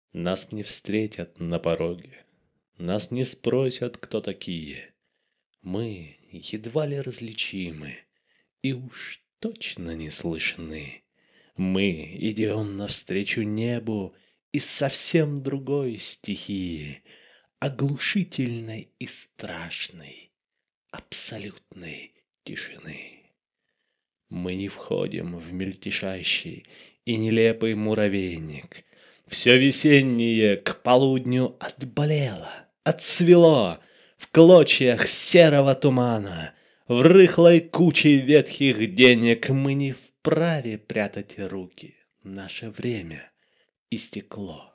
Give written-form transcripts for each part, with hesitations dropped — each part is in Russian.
Нас не встретят на пороге, нас не спросят, кто такие. Мы едва ли различимы и уж точно не слышны. Мы идем навстречу небу из совсем другой стихии, оглушительной и страшной, абсолютной тишины. Мы не входим в мельтешащий и нелепый муравейник. Все весеннее к полудню отболело, отцвело в клочьях серого тумана. В рыхлой куче ветхих денег мы не вправе прятать руки. Наше время истекло.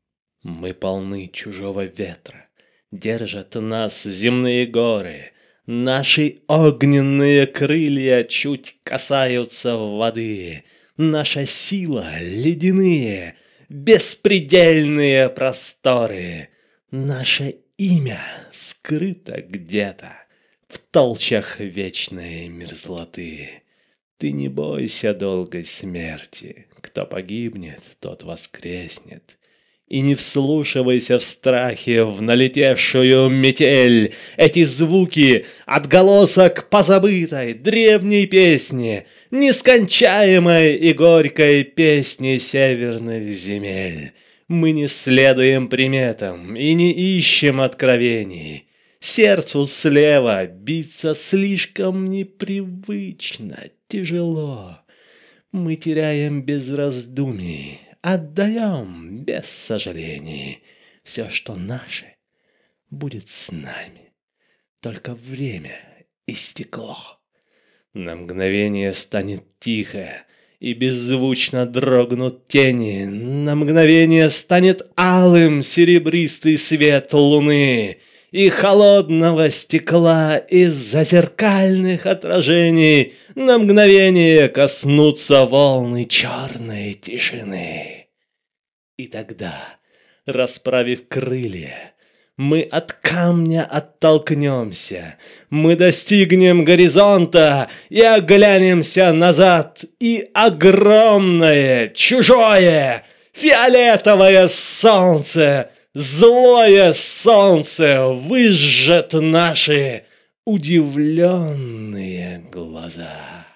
Мы полны чужого ветра, держат нас земные горы. Наши огненные крылья чуть касаются воды. Наша сила — ледяные, беспредельные просторы. Наше имя скрыто где-то в толщах вечной мерзлоты. Ты не бойся долгой смерти, кто погибнет, тот воскреснет. И не вслушивайся в страхе в налетевшую метель. Эти звуки — отголосок позабытой древней песни, нескончаемой и горькой песни северных земель. Мы не следуем приметам и не ищем откровений. Сердцу слева биться слишком непривычно, тяжело. Мы теряем без раздумий, отдаем без сожалений. Все, что наше, будет с нами. Только время истекло. На мгновение станет тихо, и беззвучно дрогнут тени. На мгновение станет алым серебристый свет луны. И холодного стекла из-за зеркальных отражений на мгновение коснутся волны черной тишины. И тогда, расправив крылья, мы от камня оттолкнемся, мы достигнем горизонта и оглянемся назад, и огромное, чужое, фиолетовое солнце, злое солнце выжжет наши удивленные глаза.